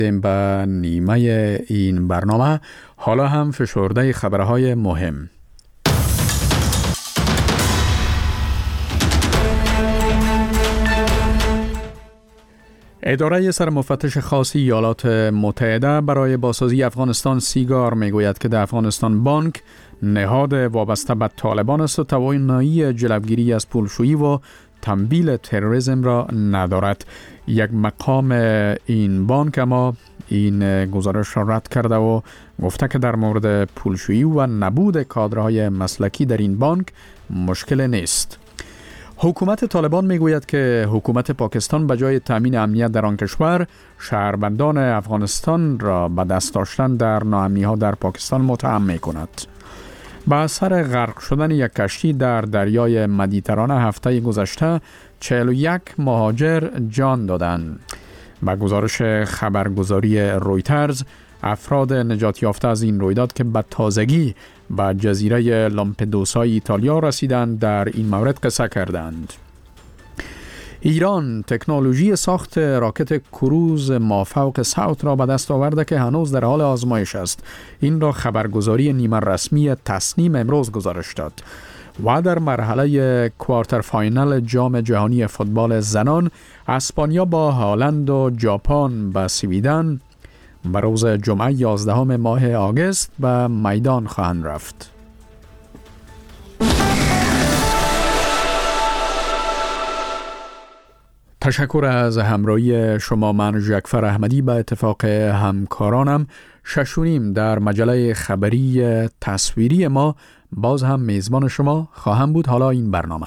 به نیمه این برنامه. حالا هم فشرده خبرهای مهم. اداره سرمفتش خاص ایالات متحده برای بازسازی افغانستان سیگار میگوید که در افغانستان بانک نهاد وابسته به طالبان است و توانایی جلوگیری از پولشویی و تمویل تروریسم را ندارد. یک مقام این بانک اما این گزارش را رد کرده و گفته که در مورد پولشویی و نبود کادرهای مسلکی در این بانک مشکل نیست. حکومت طالبان میگوید که حکومت پاکستان به جای تامین امنیت در آن کشور شهروندان افغانستان را به دست داشتن در ناامنی‌ها در پاکستان متهم می‌کند. با اثر غرق شدن یک کشتی در دریای مدیترانه هفته گذشته 41 مهاجر جان دادند. با گزارش خبرگزاری رویترز، افراد نجات یافته از این رویداد که به تازگی به جزیره لامپدوسا ایتالیا رسیدند در این مورد قصه کردند. ایران تکنولوژی ساخت راکت کروز مافوق صوت را به دست آورده که هنوز در حال آزمایش است. این را خبرگزاری نیمه رسمی تصنیم امروز گزارش داد. و در مرحله کوارتر فاینال جام جهانی فوتبال زنان، اسپانیا با هالند و ژاپن به سویدن به روز جمعه 11 ماه آگوست به میدان خواهند رفت. تشکر از همراهی شما. من ژکفر احمدی به اتفاق همکارانم 6:30 در مجله خبری تصویری ما باز هم میزبان شما خواهم بود. حالا این برنامه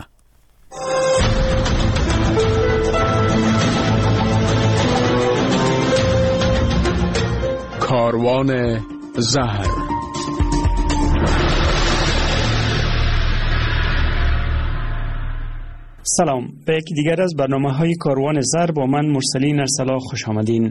کاروان زهر. سلام، به یکی دیگر از برنامه‌های کاروان زهر با من مرسلین ارسلا خوش آمدین.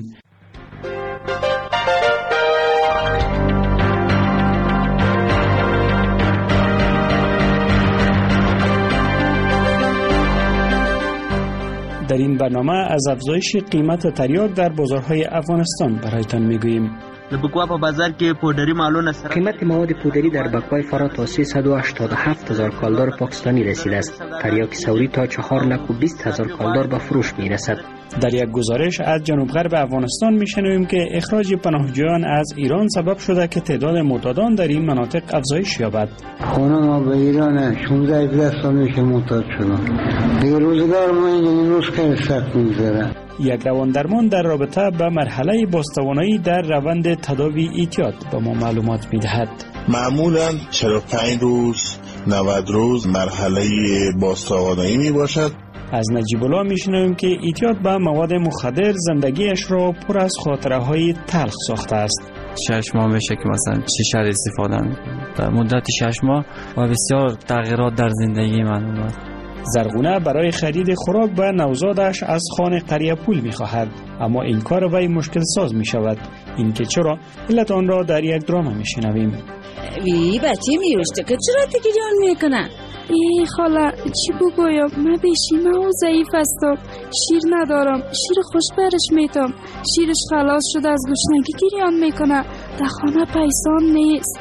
در این برنامه از افزایش قیمت تریاک در بازارهای افغانستان برایتان میگوییم. بکوا په بازار کې پودری مالونه سره قیمت مواد پودری در بکوای فرا تا 387,000 کالدار پاکستانی رسیده است. تریاک سوری تا 4,20,000 کالدار به فروش میرسد. در یک گزارش از جنوب غرب افغانستان میشنویم که اخراج پناهجویان از ایران سبب شده که تعداد معتادان در این مناطق افزایش یابد. خانه ما به ایران 16 سال میشه معتاد شدم. دیگه روزگار ما این روز خیلی سخت میگذره. یک رواندرمان در رابطه به مرحله بازتوانایی در روند تداوی اعتیاد به ما معلومات میدهد. معمولاً 45 روز 90 روز مرحله بازتوانایی می باشد. از نجیب الله میشنویم که اعتیاد به مواد مخدر زندگیش را پر از خاطره های تلخ ساخته است. 6 ماه میشه که مثلا شیشه استفاده در مدت 6 ماه و بسیار تغییرات در زندگی من اومد. زرغونه برای خرید خوراک به نوزادش از خانه قریه پول میخواهد، اما این کار وی مشکل ساز میشود. این که چرا؟ علت آن را در یک درام میشنویم. وی بچه میوشته که چرا تگیران میکنه؟ ای خاله چی بگویم؟ من بیشیمه و ضعیف هستم، شیر ندارم، شیر خوش برش میتم، شیرش خلاص شده از گشنگی گریان میکنه، در خانه پیسان نیست.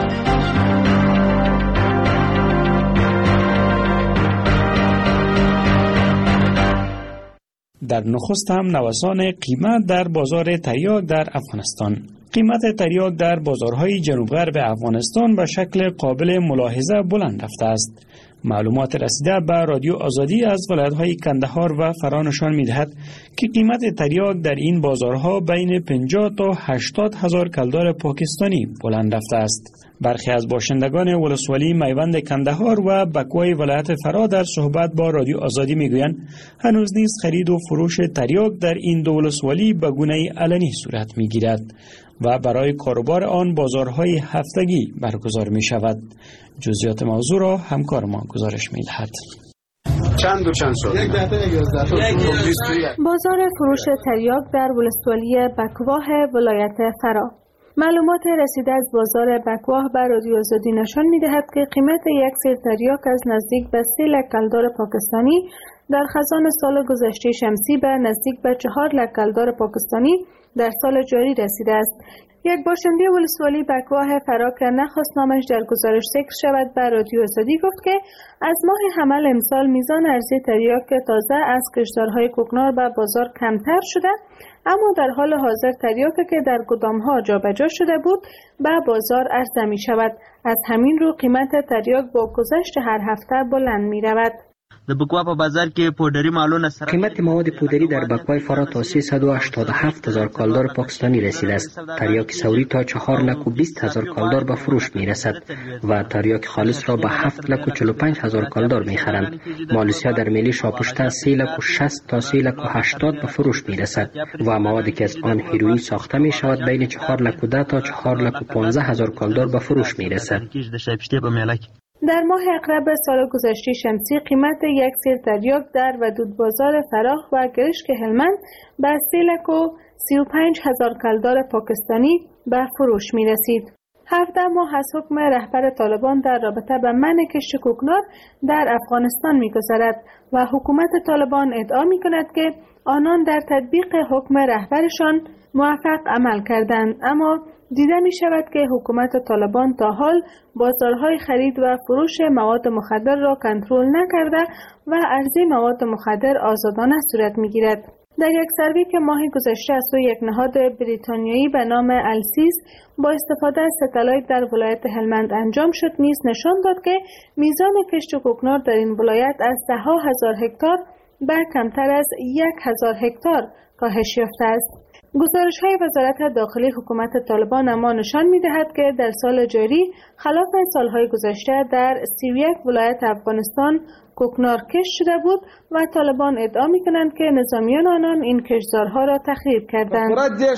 در نخست هم نوسان قیمت در بازار تریاک در افغانستان. قیمت تریاک در بازارهای جنوب غرب افغانستان به شکل قابل ملاحظه بلند رفته است. معلومات رسیده به رادیو آزادی از ولایت‌های کندهار و فرا نشان می‌دهد که قیمت تریاک در این بازارها بین 50 تا 80 هزار کلدار پاکستانی بلند رفته است. برخی از باشندگان ولسوالی میوند کندهار و بکوای ولایت فرا در صحبت با رادیو آزادی میگویند هنوز نیز خرید و فروش تریاک در این دو ولسوالی به گونه علنی صورت میگیرد و برای کاروبار آن بازارهای هفتگی برگزار می شود. جزئیات موضوع را همکار ما گزارش می دهد. چند سال؟ بازار فروش تریاک در ولسوالی بکواه ولایت فرا. معلومات رسیده از بازار بکواه بر رادیو آزادی نشان می دهد که قیمت یک سیر تریاک از نزدیک به 3 لک کلدار پاکستانی در خزان سال گذشته شمسی به نزدیک به 4 لک کلدار پاکستانی در سال جاری رسیده است. یک باشنده ولسوالی بکواه فرا که نخواست نامش در گزارش ذکر شود به رادیو آزادی گفت که از ماه حمل امسال میزان عرضه تریاک تازه از کشتزارهای کوکنار به بازار کمتر شده، اما در حال حاضر تریاکی که در گدامها جابجا شده بود به بازار عرضه می شود. از همین رو قیمت تریاک با گذشت هر هفته بلند می رود. د بکوا په بازار کې پودری مالونه سره قیمت مواد پودری در بکوای فرا تا 387,000 کالدار پاکستانی رسیده است. تریاک سوری تا 4,20,000 کالدار به فروش می رسد و تریاک خالص را به 7,45,000 کالدار می خرند. مالوسیا در میلی شاپشته 3,60,000 تا 3,80,000 به فروش می رسد و موادی که از آن هیروئین ساخته می شود بین 4,10,000 تا 4,15,000 کالدار به فروش می رسد. در ماه اقرب سال گذشته شمسی قیمت یک سیر تریاک در ودود بازار فراخ و گرشک هلمند به 3,35,000 کالدار پاکستانی به فروش می رسید. 17 ماه از حکم رهبر طالبان در رابطه به منع کشت کوکنار در افغانستان می گذرد و حکومت طالبان ادعا می کند که آنان در تطبیق حکم رهبرشان موفق عمل کردند، اما دیده می شود که حکومت طالبان تا حال بازارهای خرید و فروش مواد مخدر را کنترل نکرده و عرضه مواد مخدر آزادانه صورت می گیرد. در یک سروی که ماه گذشته از سوی یک نهاد بریتانیایی به نام السیز با استفاده از ستلایت در ولایت هلمند انجام شد نیز نشان داد که میزان کشت کوکنار در این ولایت از 10,000 هکتار به کمتر از 1,000 هکتار کاهش یافته است. گزارش‌های وزارت داخلی حکومت طالبان اما نشان می‌دهد که در سال جاری خلاف سالهای گذشته در 31 ولایت افغانستان کوکنار کشت شده بود و طالبان ادعا می‌کنند که نظامیان آنان این کشتزارها را تخریب کردند.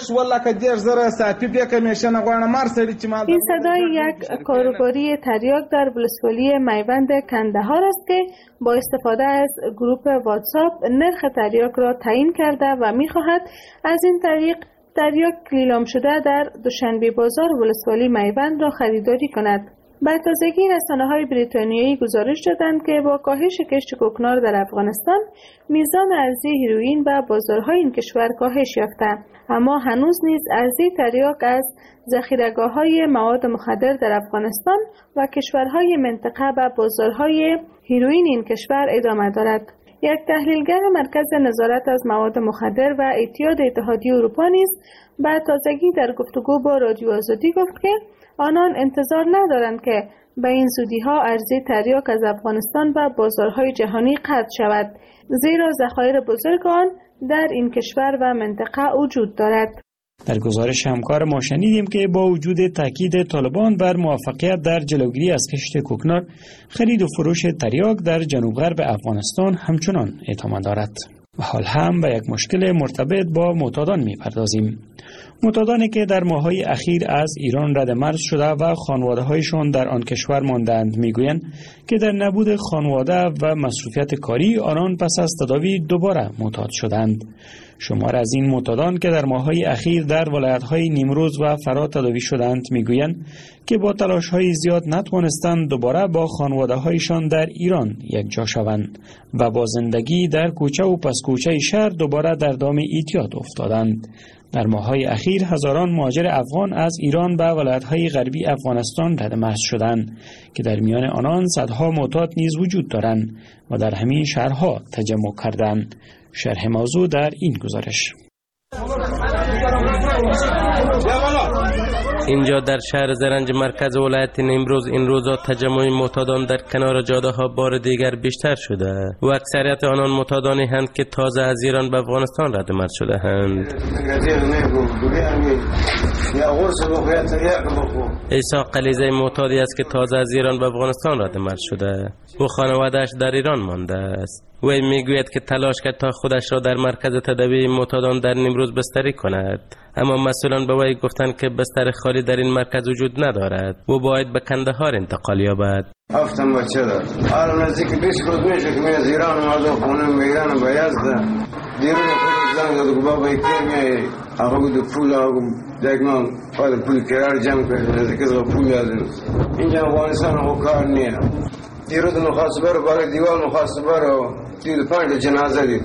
این صدای یک کاروباری تریاک در ولسوالی میوند کندهار است که با استفاده از گروه واتساپ نرخ تریاک را تعیین کرده و می‌خواهد از این طریق تریاک لیلام شده در دوشنبه بازار ولسوالی میوند را خریداری کند. به تازگی رسانه‌های بریتانیایی گزارش دادند که با کاهش کشت کوکنار در افغانستان میزان عرضه هیروئین به بازارهای این کشور کاهش یافته، اما هنوز نیز عرضه تریاک از ذخیره‌گاه‌های مواد مخدر در افغانستان و کشورهای منطقه به بازارهای هیروئین این کشور ادامه دارد. یک تحلیلگر مرکز نظارت از مواد مخدر و اعتیاد اتحادیه اروپا نیز به تازگی در گفتگو با رادیو آزادی گفت که آنان انتظار ندارند که به این زودی‌ها عرضه تریاک از افغانستان به بازارهای جهانی قطع شود، زیرا ذخایر بزرگ آن در این کشور و منطقه وجود دارد. در گزارش همکار ما شنیدیم که با وجود تاکید طالبان بر موفقیت در جلوگیری از کشت کوکنار، خرید و فروش تریاک در جنوب غرب افغانستان همچنان ادامه دارد. و حال هم به یک مشکل مرتبط با معتادان می‌پردازیم. معتادانی که در ماه‌های اخیر از ایران رد مرز شده و خانواده‌هایشان در آن کشور ماندند می‌گویند که در نبود خانواده و مصروفیت کاری آنان پس از تداوی دوباره معتاد شدند. شمار از این معتادان که در ماه‌های اخیر در ولایت‌های نیمروز و فرا تداوی شدند می‌گویند که با تلاش‌های زیاد نتوانستند دوباره با خانواده‌هایشان در ایران یکجا شوند و با زندگی در کوچه و پس کوچه شهر دوباره در دام اعتیاد افتادند. در ماه‌های اخیر هزاران مهاجر افغان از ایران به ولایت‌های غربی افغانستان رد مرز شدند که در میان آنان صدها معتاد نیز وجود دارند و در همین شهرها تجمع کردند. شرح موضوع در این گزارش. اینجا در شهر زرنج مرکز ولایت نیمروز این روزا تجمع معتادان در کنار جاده ها بار دیگر بیشتر شده و اکثریت آنان معتادانی هستند که تازه از ایران به افغانستان رد مرز شده اند. عیسی قلیزه معتادی است که تازه از ایران به افغانستان رد مرز شده و خانواده‌اش در ایران مانده است. وی میگوید که تلاش کرد تا خودش را در مرکز تداوی معتادان در نیمروز بستری کند، اما مسئولان به وی گفتند که بستر خالی در این مرکز وجود ندارد و باید به کندهار انتقال یابد. هفتم بچه دار. حالا نزدیک 20 روز میشه که من از ایران اومدم خونه به ایران به یزد. دیروز زنگ داد که بابا کی میای؟ آقا بود پول آقا دگمان خود پول کرایه جمع کرد. نزدیک از پول دادن. اینجا افغانستان آقا کار نیست. دیروز مخاصبه رو برای دیوار مخاصبه رو 35 جنازه دیدم.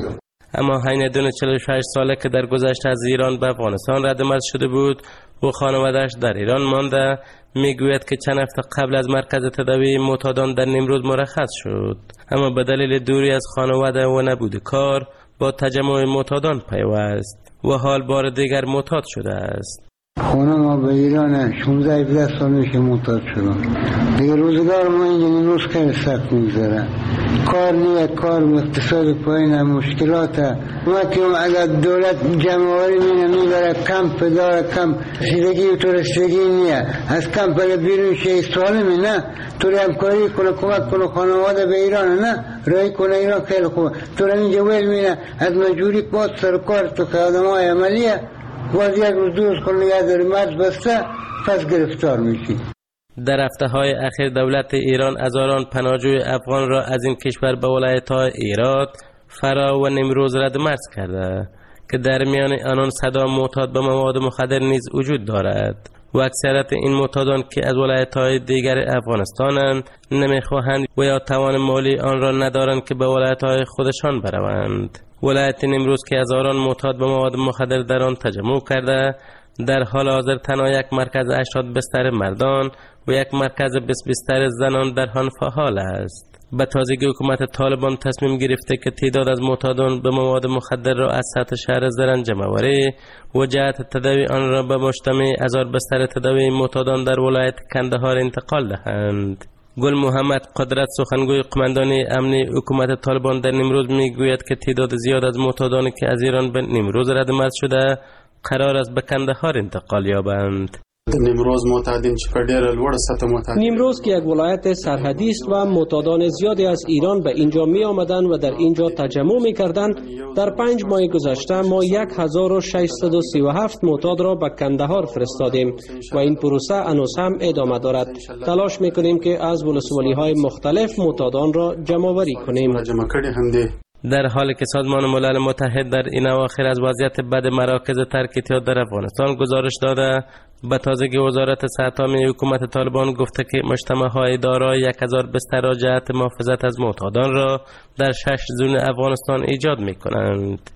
اما هینیدون 46 ساله که در گذشته از ایران به افغانستان رد مرز شده بود و خانواده‌اش در ایران مانده، میگوید که چند هفته قبل از مرکز تداوی معتادان در نیمروز مرخص شد، اما به دلیل دوری از خانواده و نبود کار با تجمع معتادان پیوست و حال بار دیگر معتاد شده است. خونه ما به ایران 16-17 سال میشه معتاد شدم. دیگه روزگار ما اینجا روز خیلی سخت میگذره. کار نیه، کار اقتصاد پایین، مشکلات. ما که اگر دولت جمعوری میبره کمپ داره، کمپ رسیدگی تو رسیدگی نیه، از کمپ بیرون شه سالمی نه، تو همکاری کنه، کمک کنه خانواده به ایران نه، رای کنه ایران خیلی خوبه. تو اینجا ویل مینه از مجبوری پاس سر کار تو که آدم های عملیه باز یک روز دوست کنه یه در مرز بسته پس گرفتار میشی. در هفته‌های اخیر دولت ایران هزاران پناهجوی افغان را از این کشور به ولایت‌های هرات، فرا و نیمروز رد مرز کرده که در میان آنان صدا معتاد به مواد مخدر نیز وجود دارد و اکثریت این معتادان که از ولایت‌های دیگر افغانستانند نمی‌خواهند و یا توان مالی آن را ندارند که به ولایت‌های خودشان بروند. ولایت نیمروز که هزاران معتاد به مواد مخدر در آن تجمع کرده، در حال حاضر تنها یک مرکز 80 بستر مردان و یک مرکز 20 بستر زنان در آن فعال است. به تازگی حکومت طالبان تصمیم گرفته که تعداد از معتادان به مواد مخدر را از سطح شهر زرنج جمع‌آوری و جهت تداوی آن را به مجتمع 1000 بستر تداوی معتادان در ولایت کندهار انتقال دهند. گل محمد قدرت سخنگوی قماندانی امنی حکومت طالبان در نیمروز میگوید که تعداد زیاد از معتادانی که از ایران به نیمروز رد مرز شده قرار است به کندهار انتقال یابند. نیمروز معتادین چقدر ډېر لوړ سطح معتاد. نیمروز که یک ولایت سرحدی است و معتادان زیادی از ایران به اینجا می آمدند و در اینجا تجمع می کردند. در 5 ماه گذشته ما 1637 معتاد را به کندهار فرستادیم و این پروسه هنوز هم ادامه دارد. تلاش می کنیم که از ولسوالی های مختلف معتادان را جمع آوری کنیم. در حالی که سازمان ملل متحد در این اواخر از وضعیت بد مراکز ترک اعتیاد در افغانستان گزارش داده، به تازگی وزارت صحت عامه حکومت طالبان گفته که مجتمع‌های دارای 1000 بستر را جهت محافظت از معتادان را در 6 زون افغانستان ایجاد می‌کنند.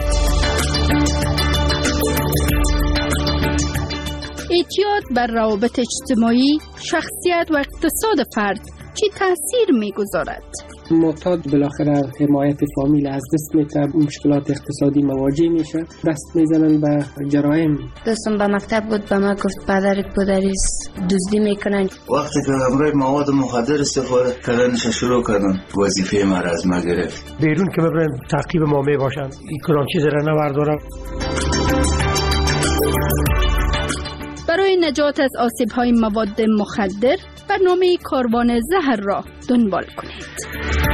اعتیاد بر روابط اجتماعی، شخصیت و اقتصاد فرد چی تأثیر می‌گذارد؟ معتاد بالاخره حمایت فامیل از دست میده، مشکلات اقتصادی مواجه میشه، دست میزنن به جرایم. دوستم به مکتب بود به ما گفت پدرت پدریست دزدی میکنن. وقتی که همراه مواد مخدر استفاده کردنش شروع کردن وظیفه ما را از ما گرفت. بیرون که ببرن تعقیب ما میباشن، این کدام چیز را نبردارم. برای نجات از آسیب‌های مواد مخدر برنامه کاروان زهر را دنبال کنید.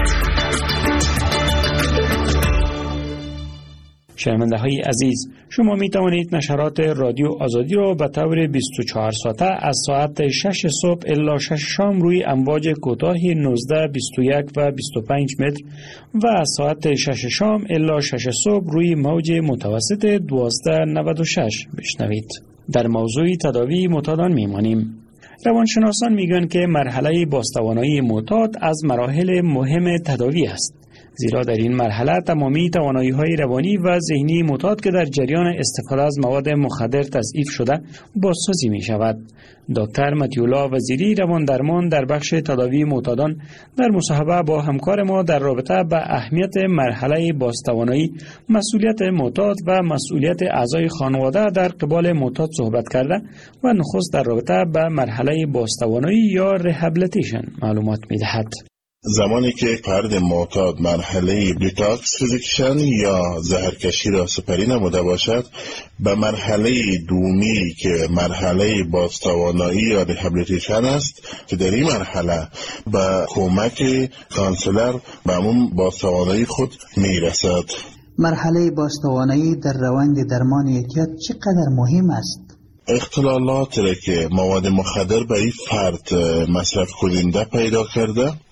شنونده های عزیز، شما می توانید نشرات رادیو آزادی را به طور 24 ساعته از ساعت 6 صبح الی 6 شام روی امواج کوتاه 19، 21 و 25 متر و از ساعت 6 شام الی 6 صبح روی موج متوسط 1296 بشنوید. در موضوع تداوی معتادان میمانیم. روانشناسان میگن که مرحله بازتوانایی معتاد از مراحل مهم تداوی است، زیرا در این مرحله تمامی توانایی‌های روانی و ذهنی معتاد که در جریان استفاده از مواد مخدر تضعیف شده بازسازی می شود. دکتر مطیع‌الله وزیری رواندرمان در بخش تداوی معتادان در مصاحبه با همکار ما در رابطه به اهمیت مرحله بازتوانایی، مسئولیت معتاد و مسئولیت اعضای خانواده در قبال معتاد صحبت کرده و نخست در رابطه به مرحله بازتوانایی یا ریهابیلیتیشن معلومات می دهد. زمانی که فرد معتاد مرحله دیتاکس فیزیکشن یا زهرکشی را سپری نموده باشد، به مرحله دومی که مرحله بازتوانایی یا ریهابیلیتیشن است که در این مرحله به کمک کانسلر به همون بازتوانایی خود میرسد. مرحله بازتوانایی در روند درمان اعتیاد چقدر مهم است؟ اختلالات را که مواد مخدر به این فرد مصرف کننده پیدا کرده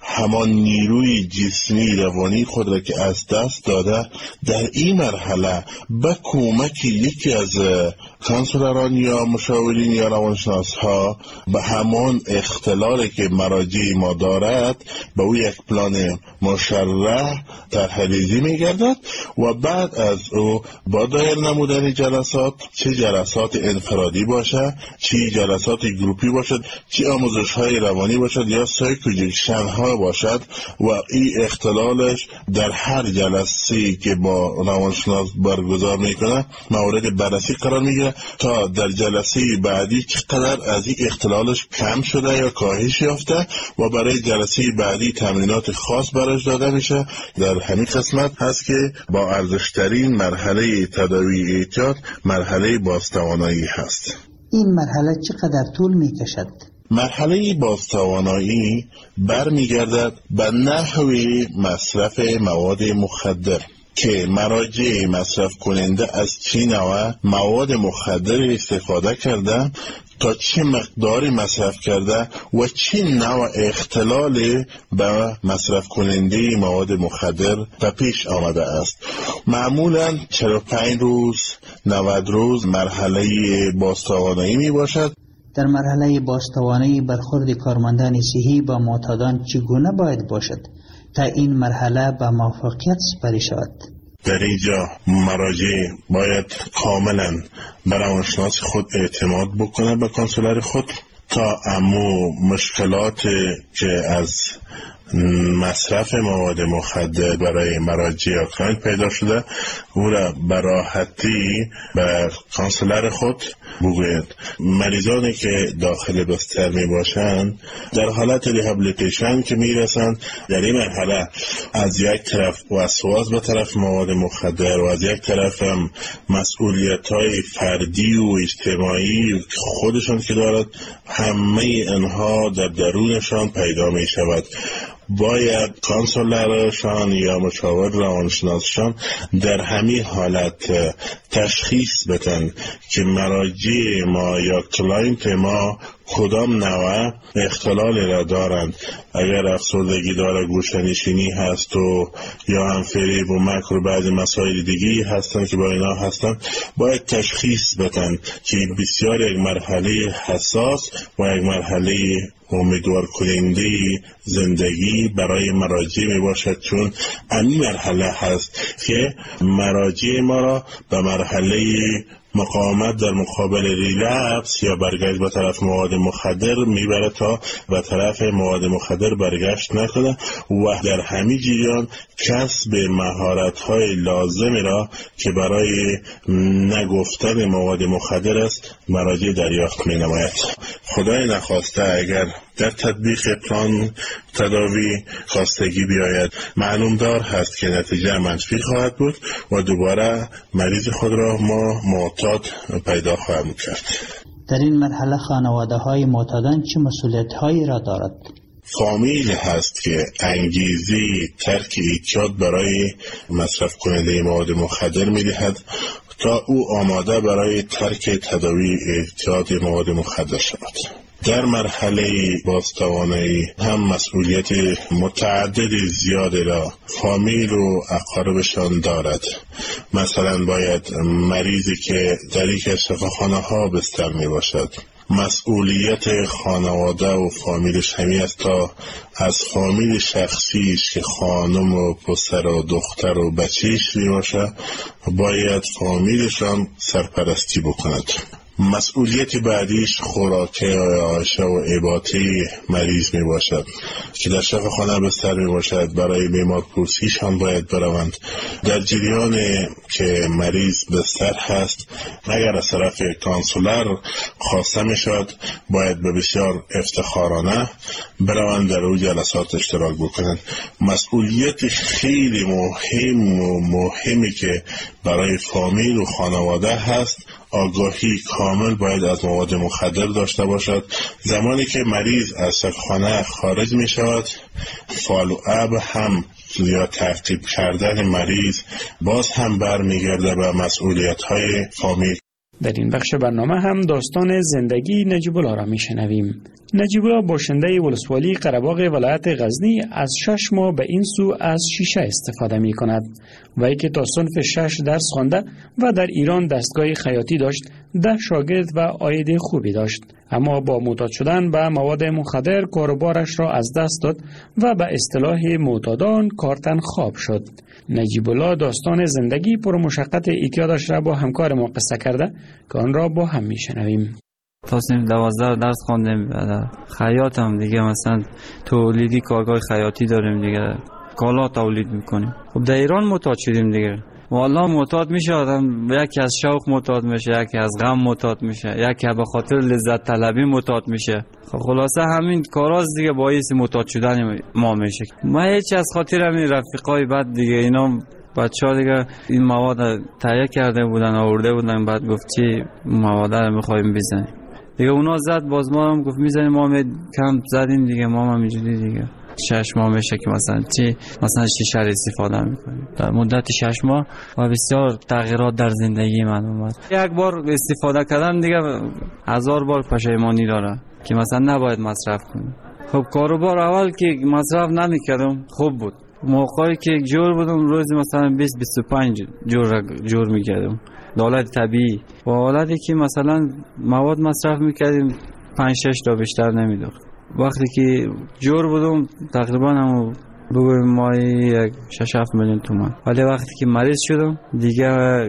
همان نیروی جسمی روانی خود را که از دست داده در این مرحله به کمک یکی از کانسلران یا مشاورین یا روانشناس ها به همان اختلالی که مراجع ما دارد به او یک پلان مشرح طرح‌ریزی می‌گردد و بعد از او با دایر نمودن جلسات، چه جلسات انفرادی باشه، چه جلسات گروپی باشد، چه آموزش‌های روانی باشد یا سایکوژکشن ها باشد و این اختلالش در هر جلسه‌ای که با روانشناس برگزار میکنه مورد بررسی قرار میگیره تا در جلسه بعدی چقدر از این اختلالش کم شده یا کاهش یافته و برای جلسه بعدی تمرینات خاص براش داده میشه. در همین قسمت هست که با ارزشترین مرحله تداوی اعتیاد مرحله بازتوانایی هست. این مرحله چقدر طول میکشد؟ مرحله بازتوانایی برمیگردد به نحو مصرف مواد مخدر که مراجع مصرف کننده از چه نوع مواد مخدر استفاده کرده، تا چه مقداری مصرف کرده و چه نوع اختلال به مصرف کننده مواد مخدر به پیش آمده است. معمولاً 45 روز 90 روز مرحله بازتوانایی می باشد. در مرحله بازتوانایی برخورد کارمندان صحی با معتادان چگونه باید باشد تا این مرحله به موفقیت سپری شود؟ در اینجا مراجع باید کاملا به روانشناس خود اعتماد بکنه، به کانسلر خود، تا امو مشکلات که از مصرف مواد مخدر برای مراجع یا کلاینت پیدا شده او را به راحتی به کانسلر خود بگوید. مریضانی که داخل بستر می باشند در حالت ریهابیلیتیشن که می رسند، در این مرحله از یک طرف وسواس به طرف مواد مخدر و از یک طرف هم مسئولیت های فردی و اجتماعی خودشان که دارد، همه اینها در درونشان پیدا می شود. باید کانسلرشان یا مشاور روانشناسشان در همین حالت تشخیص بدن که مراجع ما یا کلاینت ما کدام نوع اختلال را دارند. اگر افسردگی داره، گوشه‌نشینی هست و یا هم فریب و مکر و بعضی مسائل دیگی هستند که با اینا هستند، باید تشخیص بدن که بسیار یک مرحله حساس و یک مرحله امیدوار کننده زندگی برای مراجع می باشد، چون این مرحله هست که مراجع ما را به مرحله مقاومت در مقابل ریلپس یا برگشت به طرف مواد مخدر میبره تا به طرف مواد مخدر برگشت نکنه و در همین جریان کسب مهارت‌های لازمی را که برای نگفتن مواد مخدر است مراجع دریافت می‌نماید. خدای نخواسته اگر در تطبیق پلان تداوی خواستگی بیاید، معلوم دار هست که نتیجه منفی خواهد بود و دوباره مریض خود را ما معتاد پیدا خواهیم کرد. در این مرحله خانواده های معتادان چه مسئولیت هایی را دارد؟ فامیل هست که انگیزه ترک اعتیاد برای مصرف کننده مواد مخدر می‌دهد تا او آماده برای ترک تداوی اعتیاد مواد مخدر شود. در مرحله بازتوانایی هم مسئولیت متعدد زیاد را فامیل و اقاربشان دارد. مثلا باید مریضی که در یک از شفاخانه ها بستر می باشد، مسئولیت خانواده و فامیلش همی است تا از فامیل شخصیش که خانم و پسر و دختر و بچهش می باشه باید فامیلشان سرپرستی بکند. مسئولیت بعدیش خوراک آشه و عباطه مریض می باشد که در شفاخانه بستر می باشد. برای بیمار پرسیش هم باید بروند. در جریان که مریض بستر هست، اگر از طرف کانسولر خواسته می شد باید به بسیار افتخارانه بروند در او جلسات اشتراک بکنند. مسئولیت خیلی مهمی که برای فامیل و خانواده هست، آگاهی کامل باید از مواد مخدر داشته باشد. زمانی که مریض از شفاخانه خارج می شود، فالو اب هم یا تعقیب کردن مریض باز هم برمیگرده به مسئولیت های فامیل. در این بخش برنامه هم داستان زندگی نجیب الله را میشنویم. نجیب الله باشنده ولسوالی قره‌باغ ولایت غزنی از 6 ماه به این سو از شیشه استفاده می کند. وی که تا صنف 6 درس خوانده و در ایران دستگاه خیاطی داشت، 10 شاگرد و عاید خوبی داشت، اما با معتاد شدن به مواد مخدر کاروبارش را از دست داد و به اصطلاح معتادان کارتن خواب شد. نجیب الله داستان زندگی پر مشقت ایجادش را با همکار ما قصه کرده که آن را با هم میشنویم. تا صنف 12 درس خواندیم، خیاط هم دیگه، مثلا تولیدی کارگاه خیاطی داریم دیگه، کالا تولید میکنیم. خب در ایران معتاد شدیم دیگه. والله معتاد میشه آدم، یکی از شوق معتاد میشه، یکی از غم معتاد میشه، یکی به خاطر لذت طلبی معتاد میشه. خب خلاصه همین کاراست دیگه باعث معتاد شدن ما میشه. ما هیچ از خاطر همین رفیقای بعد دیگه اینا بچه‌ها دیگه این مواد تهیه کرده بودن آورده بودن، بعد گفت چی مواد رو می‌خوایم بزنیم دیگه. اونا زد، باز ما هم گفت میزنیم، ما کم زدیم دیگه، ما هم اینجوری دیگه 6 ماه میشه که مثلا شیشه استفاده میکنیم. در مدت 6 ماه و بسیار تغییرات در زندگی من اومد. یک بار استفاده کردم دیگه 1000 بار پشیمانی داره که مثلا نباید مصرف کنم. خب کاروبار اول که مصرف نمیکردم خوب بود، موقعی که جور بودم روزی مثلا 20-25 جور میکردم، حالت طبیعی. و حالتی که مثلا مواد مصرف میکردیم 5-6 تا بیشتر نمیداد. وقتی که جور بودم تقریبا هم بگویم مایی 6-7 میلیون تومان. ولی وقتی که مریض شدم دیگه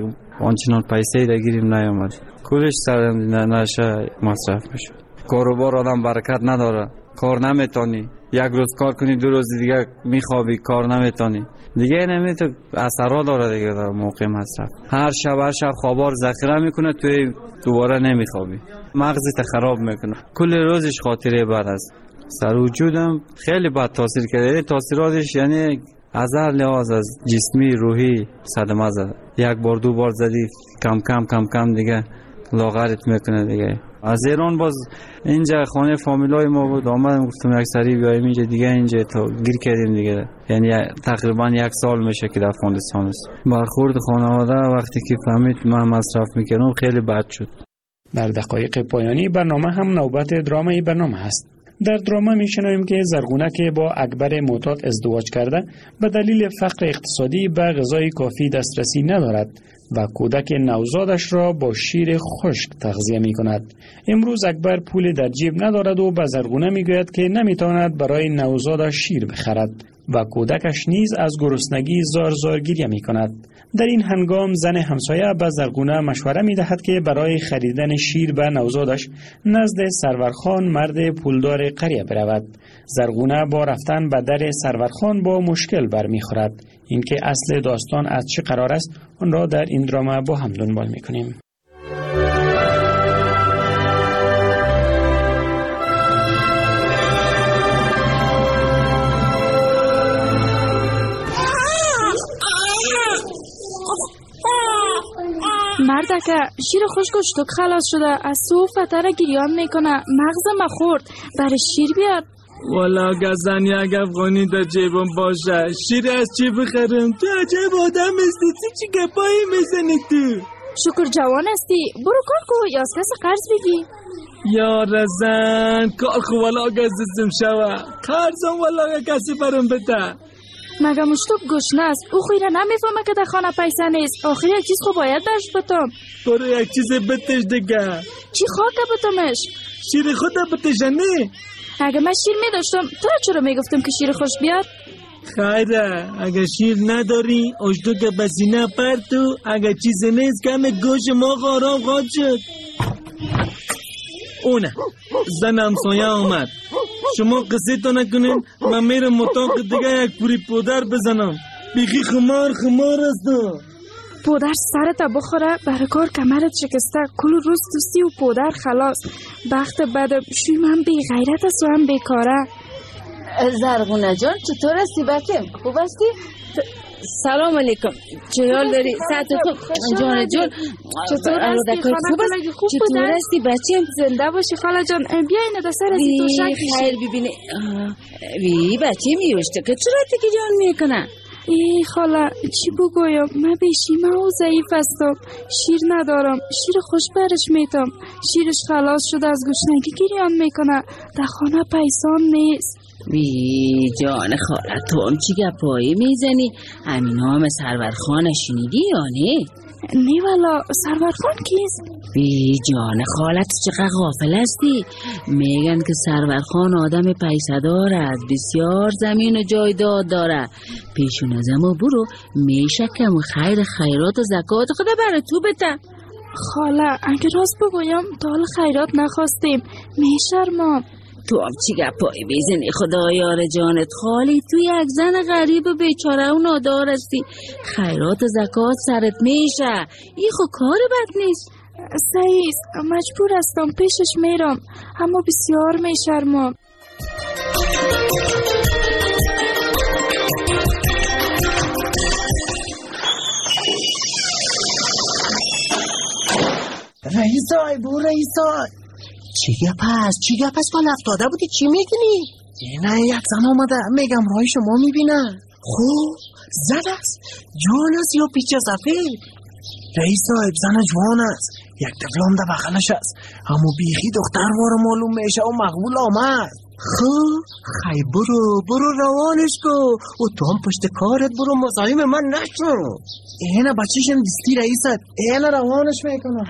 آنچنان پیسه درگیریم نیامد، کلش سر نشه مصرف میشد. کاروبار آدم برکت نداره، کار نمیتونی، یک روز کار کنی 2 روز دیگه میخوابی، کار نمیتونی دیگه، نمیتو اثرات داره دیگه در موقع مصرف. هر شب خوابار ذخیره میکنه، توی دوباره نمیخوابی، مغزت خراب میکنه، کل روزش خاطره بد است. سر وجودم خیلی بد تاثیر کرده، تاثیراتش یعنی از هر لحاظ، از جسمی روحی صدمه زد. یک بار 2 بار زدی کم کم دیگه لاغرت میکنه دیگه. از ایران باز اینجا خانه فامیلای ما بود، آمدم گفتم یک سری بیایم اینجا دیگه، اینجا تا گیر کردیم دیگه. یعنی تقریبا 1 سال میشه که در افغانستان است. برخورد خانواده وقتی که فهمید من مصرف میکنم خیلی بد شد. در دقایق پایانی برنامه هم نوبت درامای برنامه است. در دراما میشنویم که زرغونه که با اکبر معتاد ازدواج کرده به دلیل فقر اقتصادی به غذای کافی دسترسی ندارد و کودک نوزادش را با شیر خشک تغذیه می کند. امروز اکبر پول در جیب ندارد و به زرغونه می گوید که نمیتواند برای نوزادش شیر بخرد و کودکش نیز از گرسنگی زار گریه می کند. در این هنگام زن همسایه به زرغونه مشوره می دهد که برای خریدن شیر به نوزادش نزد سرورخان مرد پولدار قریه برود. زرغونه با رفتن به در سرورخان با مشکل برمیخورد. اینکه اصل داستان از چه قرار است آن را در این دراما با هم دنبال میکنیم. مردکه شیر خشک و شتک خلاص شده، از سو فتره گریان میکنه، مغزم خورد، برای شیر بیار. والا گزن یک افغانی در جیبم باشه، شیر از چی بخرم؟ تو عجب آدم هستی، چی گپایی میزنی تو؟ شکر جوان هستی، برو کار کو یا از کسی قرض بگی. یا رزن کار خو والا گززم شوه، قرضم والا کسی برم بده. مگه مشتوک گشنه است، او خیره نمیفهمه که در خانه پیسه نیست. آخر یک چیز خو باید داشت بتم. برو یک چیز بتش دیگه. چی خواهد بتمش؟ شیر خود بتشنی؟ اگه من شیر میداشتم تو چرا میگفتم که شیر خوش بیار؟ خیره اگه شیر نداری اشتو که بسینه پرتو، اگه چیز نیست کم گوش ما غارام خواد شد. اونه زن همسایه آمد، شما قصه تا نکنین، من میرم اتاق دیگه یک پوری پودر بزنم، بیخی خمار است. پودر سرت بخوره، برای کار کمرت شکسته، کل روز دوستی و پودر خلاص. بخت بد شوی من بی غیرت است و هم بیکاره. زرغونه جان چطور هستی بکم؟ خوب هستی؟ سلام علیکم، چه حال داری؟ ساعت خوب جان چطور هستی؟ خوب است؟ چطور هستی بچم؟ زنده باشی خاله جان، بیا اینو در سر از تو شک خیر ببینی. وی بچه میوشته که چرا تکی جان میکنه؟ ای خاله چی بگویم، من بیشیمه و ضعیف هستم، شیر ندارم، شیر خوش برش میتم، شیرش خلاص شده از گشنگی گریان میکنه، در خانه پیسان نیست. وی جان خاله تو هم چی گپایی میزنی؟ همین هم سرورخان شنیدی یا نه؟ نه والا، سرورخان کیست؟ وی جان خاله تو چقدر غافل هستی؟ میگن که سرورخان آدم پیسدار است، بسیار زمین و جایداد داره. پیشون از اما برو، میشکم و خیرات و زکات خدا برای تو بده. خاله اگه راست بگویم تا حال خیرات نخواستیم، میشرمم. تو هم چی گپایی بیزنی خدا یار جانت خالی، تو یک زن غریب و بیچاره و نادار هستی، خیرات و زکات سرت میشه، ای خو کار بد نیست. سعیست مجبور هستم پیشش میرم، اما بسیار میشرمم. رئیسای بو رئیسای چی گپ است بالا افتاده بودی چی میگنی؟ نه یک زن آمده میگم رای شما میبینن. خوب زن است جوان است یا پیچه سفید؟ رئیس صاحب زن جوان است، یک دفلام ده بغلش است، اما بیخی دختر وار معلوم میشه و مقبول آمد. خوب خی برو روانش کو و تو هم پشت کارت برو، مزاحم من نشو. اینه بچهشم دستی رئیست، اینه روانش میکنم.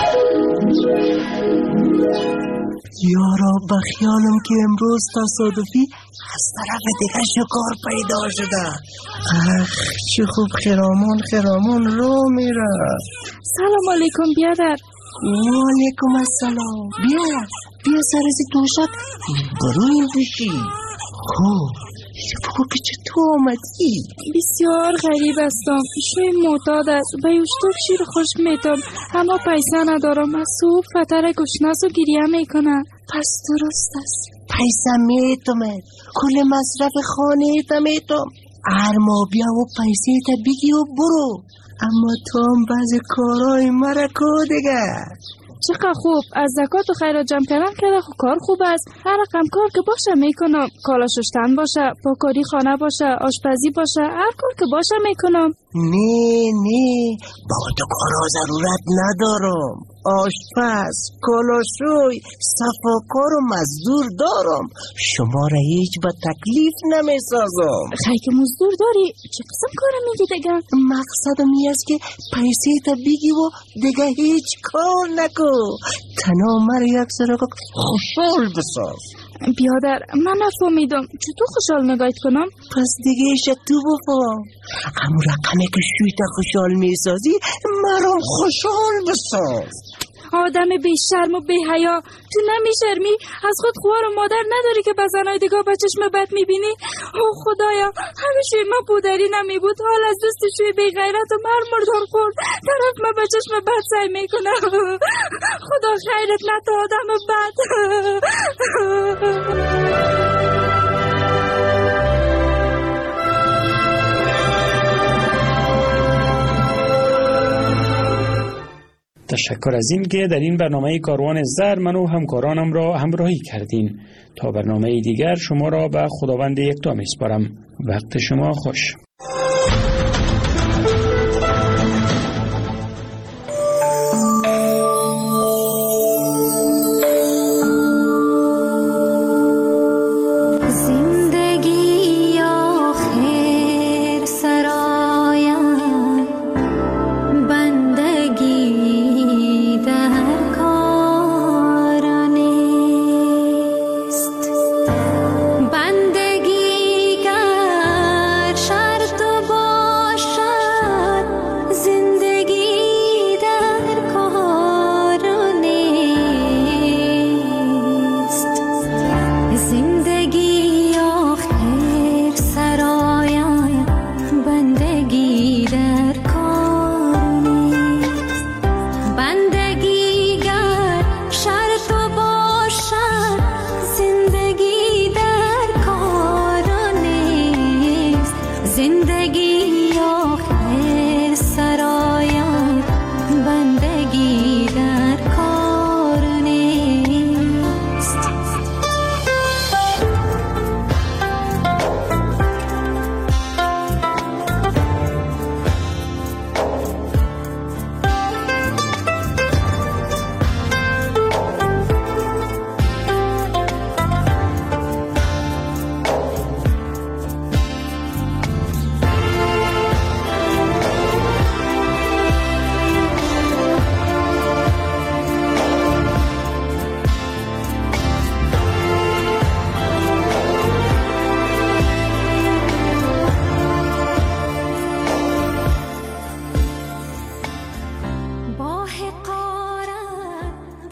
یارا بخیالم که امروز تصادفی از طرف دیگه شکار پیدا شده. چه خوب خرامان رو میره. سلام علیکم بیادر. وعلیکم السلام. بیا سرزی توشت برو این بشی. خوب بگو که چطور آمدی؟ بسیار غریب هستم، شوی معتاد است، به یوشتوک شیر خوش میتم، اما پیسه ندارم، از صبح فتر گشناس و گریه میکنم. پس درست است، پیسه میتمه، کل مصرف خانه تا میتم، هر ماه بیا و پیسه تا بگی و برو، اما تو هم بعض کارهای مرکو دیگه. چقدر خوب، از زکات و خیرات جمع کردن که کار خوب است. هر رقم کار که باشه میکنم، کالا شستن باشه، پاکاری خانه باشه، آشپزی باشه، هر کار که باشه میکنم. نه با تو کارا ضرورت ندارم، آشپز، کالاشوی، صفاکار و مزدور دارم، شما را هیچ با تکلیف نمیسازم. خیلی که مزدور داری؟ چه قسم کارم میگی دیگه؟ مقصدم این است که پیسه تا بگی و دیگه هیچ کار نکو، تنها مرا یک ذره خوشحال بساز. بیادر من نفهمیدم چطور خوشحال نگاهت کنم؟ پس دیگه ایشه تو بفهم، همون رقمه که شویتا خوشحال میسازی مرام خوشحال بساز. آدم بی شرم و بی حیا، تو نمیشرمی؟ از خود خوار و مادر نداری که به زنای دیگه به چشم بد میبینی؟ او خدایا، همیشه ما پودری نمی بود، حال از دست شوی بی غیرت و مردار خورد طرف ما به چشم بد سعی میکنه. خدا خیرت نده آدم بد. تشکر از این که در این برنامه کاروان زر من و همکارانم را همراهی کردین. تا برنامه دیگر شما را به خداوند یکتا میسپارم. وقت شما خوش.